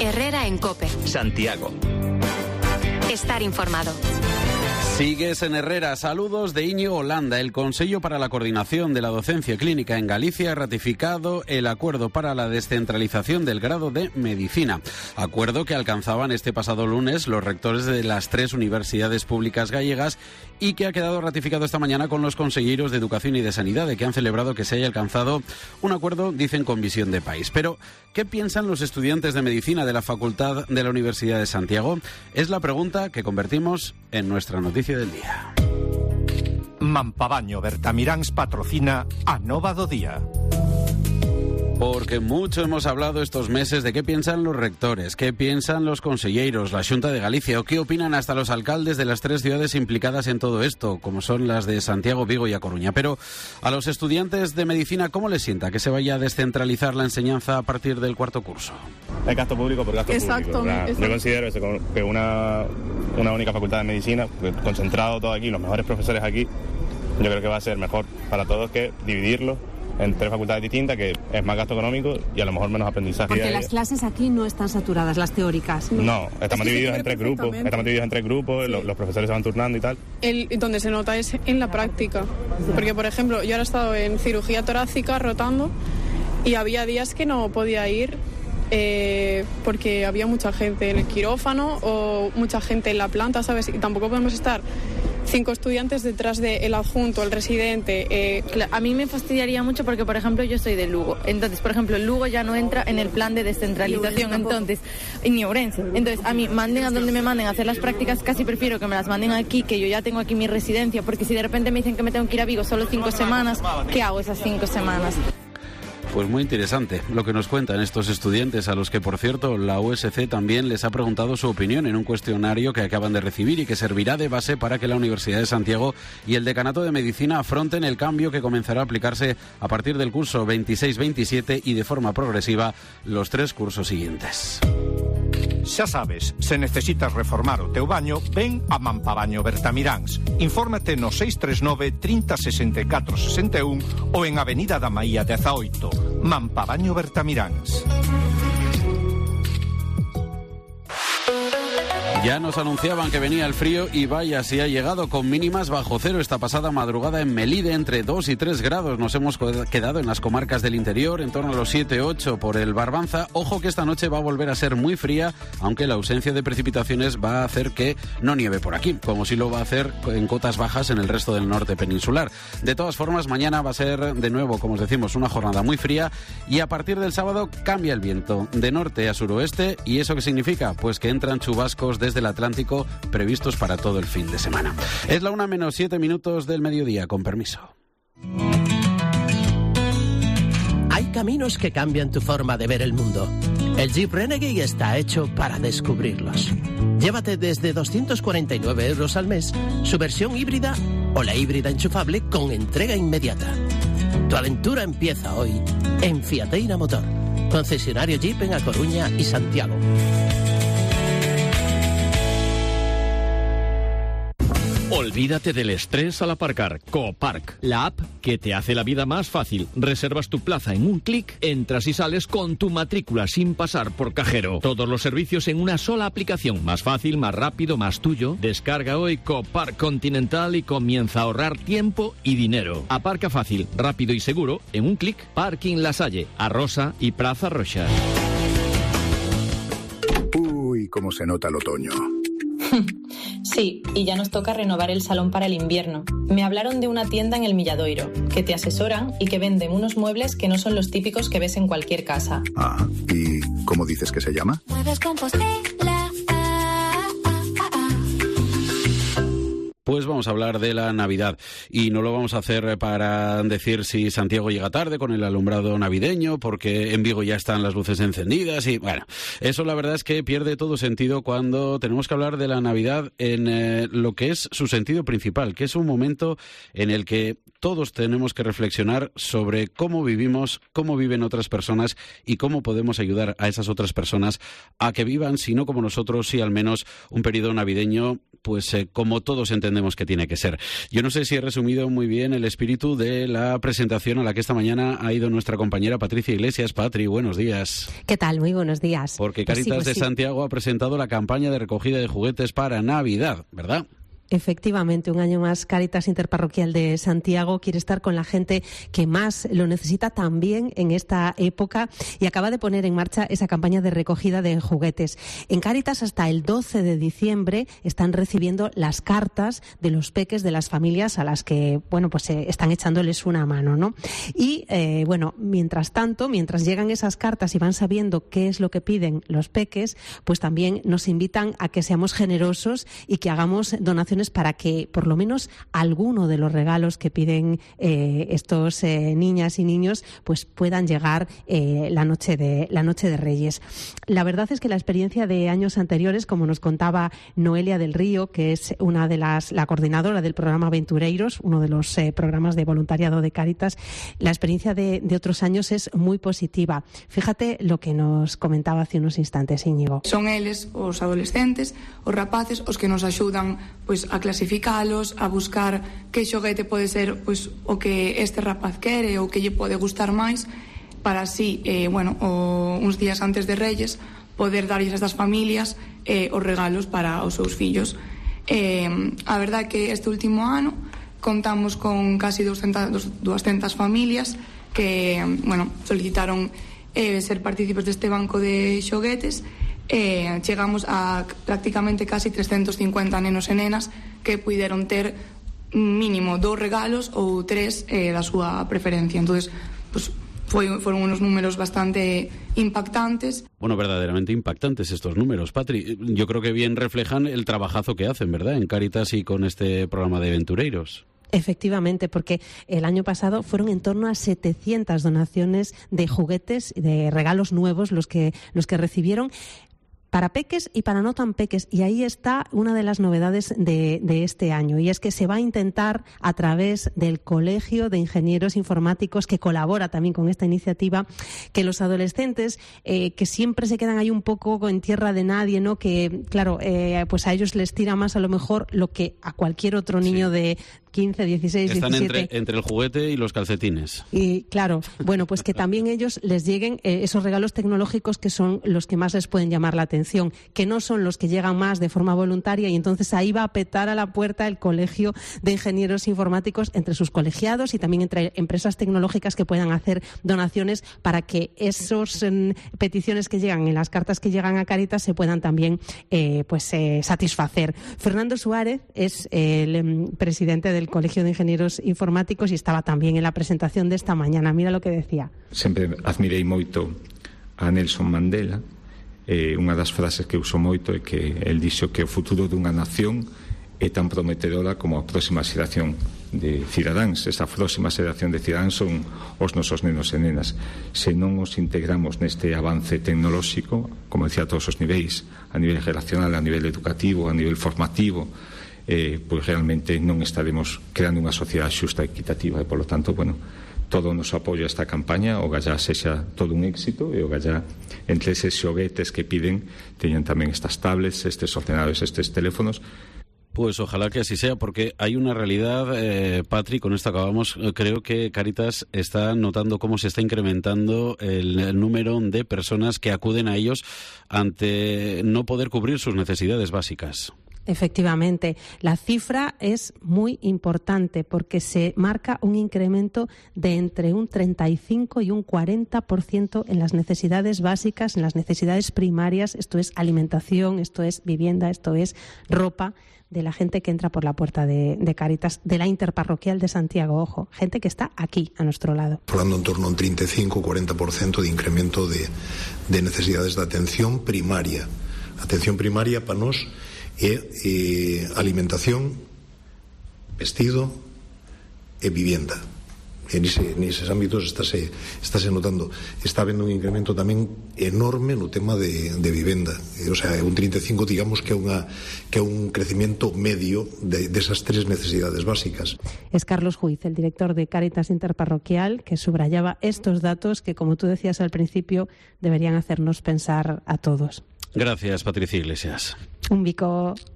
Herrera en COPE. Santiago. Estar informado. Sigues en Herrera. Saludos de Íñigo Holanda. El Consejo para la Coordinación de la Docencia Clínica en Galicia ha ratificado el acuerdo para la descentralización del grado de Medicina. Acuerdo que alcanzaban este pasado lunes los rectores de las 3 universidades públicas gallegas y que ha quedado ratificado esta mañana con los consejeros de Educación y de Sanidad, que han celebrado que se haya alcanzado un acuerdo, dicen, con visión de país. Pero, ¿qué piensan los estudiantes de Medicina de la Facultad de la Universidad de Santiago? Es la pregunta que convertimos en nuestra noticia del día. Mampabaño Bertamiráns patrocina a Nova do Día. Porque mucho hemos hablado estos meses de qué piensan los rectores, qué piensan los conselleiros, la Xunta de Galicia o qué opinan hasta los alcaldes de las 3 ciudades implicadas en todo esto, como son las de Santiago, Vigo y A Coruña. Pero a los estudiantes de Medicina, ¿cómo les sienta que se vaya a descentralizar la enseñanza a partir del 4º curso? El gasto público por gasto público. Yo considero que una única facultad de Medicina, concentrado todo aquí, los mejores profesores aquí, yo creo que va a ser mejor para todos que dividirlo en 3 facultades distintas, que es más gasto económico y a lo mejor menos aprendizaje. Porque las clases aquí no están saturadas, las teóricas. No, estamos divididos en 3 grupos. Sí. Los profesores se van turnando y tal. Donde se nota es en la práctica. Porque, por ejemplo, yo ahora he estado en cirugía torácica rotando y había días que no podía ir porque había mucha gente en el quirófano o mucha gente en la planta, ¿sabes? Y tampoco podemos estar 5 estudiantes detrás del adjunto, el residente. A mí me fastidiaría mucho porque, por ejemplo, yo soy de Lugo. Entonces, por ejemplo, Lugo ya no entra en el plan de descentralización. Entonces, en Ourense. Entonces, a mí, manden a donde me manden a hacer las prácticas, casi prefiero que me las manden aquí, que yo ya tengo aquí mi residencia, porque si de repente me dicen que me tengo que ir a Vigo solo 5 semanas, ¿qué hago esas 5 semanas? Pues muy interesante lo que nos cuentan estos estudiantes, a los que, por cierto, la USC también les ha preguntado su opinión en un cuestionario que acaban de recibir y que servirá de base para que la Universidad de Santiago y el Decanato de Medicina afronten el cambio que comenzará a aplicarse a partir del curso 26-27 y de forma progresiva los 3 cursos siguientes. Xa sabes, se necesitas reformar o teu baño, ven a Mampabaño Bertamiráns. Infórmate no 639 30 64 61 ou en Avenida da Maía 18. Mampabaño Bertamiráns. Ya nos anunciaban que venía el frío y vaya si ha llegado, con mínimas bajo cero esta pasada madrugada en Melide, entre 2 y 3 grados. Nos hemos quedado en las comarcas del interior, en torno a los 7-8 por el Barbanza. Ojo que esta noche va a volver a ser muy fría, aunque la ausencia de precipitaciones va a hacer que no nieve por aquí, como si lo va a hacer en cotas bajas en el resto del norte peninsular. De todas formas, mañana va a ser de nuevo, como os decimos, una jornada muy fría y a partir del sábado cambia el viento de norte a suroeste. ¿Y eso qué significa? Pues que entran chubascos desde el Atlántico previstos para todo el fin de semana. Es la 1:07 del mediodía, con permiso. Hay caminos que cambian tu forma de ver el mundo. El Jeep Renegade está hecho para descubrirlos. Llévate desde 249 euros al mes su versión híbrida o la híbrida enchufable con entrega inmediata. Tu aventura empieza hoy en Fiateira Motor, concesionario Jeep en A Coruña y Santiago. Olvídate del estrés al aparcar. Copark, la app que te hace la vida más fácil. Reservas tu plaza en un clic, entras y sales con tu matrícula sin pasar por cajero. Todos los servicios en una sola aplicación. Más fácil, más rápido, más tuyo. Descarga hoy Copark Continental y comienza a ahorrar tiempo y dinero. Aparca fácil, rápido y seguro en un clic. Parking La Salle, Arrosa y Plaza Rocha. Uy, cómo se nota el otoño. Sí, y ya nos toca renovar el salón para el invierno. Me hablaron de una tienda en el Milladoiro, que te asesoran y que venden unos muebles que no son los típicos que ves en cualquier casa. Ah, ¿y cómo dices que se llama? Muebles Compostela. Pues vamos a hablar de la Navidad y no lo vamos a hacer para decir si Santiago llega tarde con el alumbrado navideño, porque en Vigo ya están las luces encendidas y bueno, eso la verdad es que pierde todo sentido cuando tenemos que hablar de la Navidad en lo que es su sentido principal, que es un momento en el que todos tenemos que reflexionar sobre cómo vivimos, cómo viven otras personas y cómo podemos ayudar a esas otras personas a que vivan, si no como nosotros, sí al menos un periodo navideño, pues como todos entendemos que tiene que ser. Yo no sé si he resumido muy bien el espíritu de la presentación a la que esta mañana ha ido nuestra compañera Patricia Iglesias. Patri, buenos días. ¿Qué tal? Muy buenos días. Porque Cáritas de Santiago ha presentado la campaña de recogida de juguetes para Navidad, ¿verdad? Efectivamente, un año más Cáritas Interparroquial de Santiago quiere estar con la gente que más lo necesita también en esta época y acaba de poner en marcha esa campaña de recogida de juguetes. En Cáritas hasta el 12 de diciembre están recibiendo las cartas de los peques de las familias a las que, están echándoles una mano, ¿no? Y, mientras tanto, mientras llegan esas cartas y van sabiendo qué es lo que piden los peques, pues también nos invitan a que seamos generosos y que hagamos donaciones para que por lo menos alguno de los regalos que piden estos niñas y niños pues puedan llegar la noche de Reyes. La verdad es que la experiencia de años anteriores, como nos contaba Noelia del Río, que es una de la coordinadora del programa Aventureiros, uno de los programas de voluntariado de Cáritas, la experiencia de otros años es muy positiva. Fíjate lo que nos comentaba hace unos instantes Íñigo. Son eles, os adolescentes, os rapaces, os que nos axudan pois a clasificalos, a buscar que xoguete pode ser pois o que este rapaz quere ou que lle pode gustar máis, para así, uns días antes de Reyes poder darlles a estas familias os regalos para os seus fillos. A verdade é que este último ano contamos con casi 200 familias que solicitaron ser partícipes deste banco de xoguetes. Chegamos a prácticamente casi 350 nenos e nenas que puideron ter mínimo 2 regalos ou 3 da súa preferencia. Entonces, fueron unos números bastante impactantes. Bueno, verdaderamente impactantes estos números, Patri. Yo creo que bien reflejan el trabajazo que hacen, ¿verdad?, en Cáritas y con este programa de Aventureiros. Efectivamente, porque el año pasado fueron en torno a 700 donaciones de juguetes, de regalos nuevos los que recibieron, para peques y para no tan peques. Y ahí está una de las novedades de este año, y es que se va a intentar, a través del Colegio de Ingenieros Informáticos, que colabora también con esta iniciativa, que los adolescentes que siempre se quedan ahí un poco en tierra de nadie, ¿no?, que claro, pues a ellos les tira más a lo mejor lo que a cualquier otro niño de 15, 16, Están 17. Entre el juguete y los calcetines. Y claro, pues que también ellos les lleguen esos regalos tecnológicos que son los que más les pueden llamar la atención, que no son los que llegan más de forma voluntaria, y entonces ahí va a petar a la puerta el Colegio de Ingenieros Informáticos entre sus colegiados y también entre empresas tecnológicas que puedan hacer donaciones para que esas peticiones que llegan en las cartas que llegan a Cáritas se puedan también satisfacer. Fernando Suárez es el presidente del Colegio de Ingenieros Informáticos y estaba también en la presentación de esta mañana. Mira lo que decía. Sempre admirei moito a Nelson Mandela. Unha das frases que uso moito é que el dixo que o futuro dunha nación é tan prometedora como a próxima xeración de cidadáns. Esa próxima xeración de cidadáns son os nosos nenos e nenas. Se non os integramos neste avance tecnolóxico, como decía, a todos os niveis, a nivel relacional, a nivel educativo, a nivel formativo, pois realmente non estaremos creando unha sociedade xusta e equitativa, e polo tanto, todo o noso apoio a esta campaña, o gallá sexa todo un éxito, e o gallá entre eses xoguetes que piden teñan tamén estas tablets, estes ordenadores, estes teléfonos. Pues ojalá que así sea, porque hay una realidad, Patri, con esto acabamos. Creo que Cáritas está notando cómo se está incrementando el número de personas que acuden a ellos ante no poder cubrir sus necesidades básicas. Efectivamente, la cifra es muy importante porque se marca un incremento de entre un 35 y un 40% en las necesidades básicas, en las necesidades primarias. Esto es alimentación, esto es vivienda, esto es ropa, de la gente que entra por la puerta de Cáritas, de la Interparroquial de Santiago. Ojo, gente que está aquí, a nuestro lado. Hablando en torno a un 35-40% de incremento de necesidades de atención primaria. Atención primaria para nós alimentación, vestido e vivienda. neses ámbitos estáse notando. Está habendo un incremento tamén enorme no tema de vivenda. O sea, un 35, digamos que é un crecimiento medio desas tres necesidades básicas. Es Carlos Juiz, el director de Cáritas Interparroquial, que subrayaba estos datos que, como tú decías al principio, deberían hacernos pensar a todos. Gracias, Patricia Iglesias. Un bico.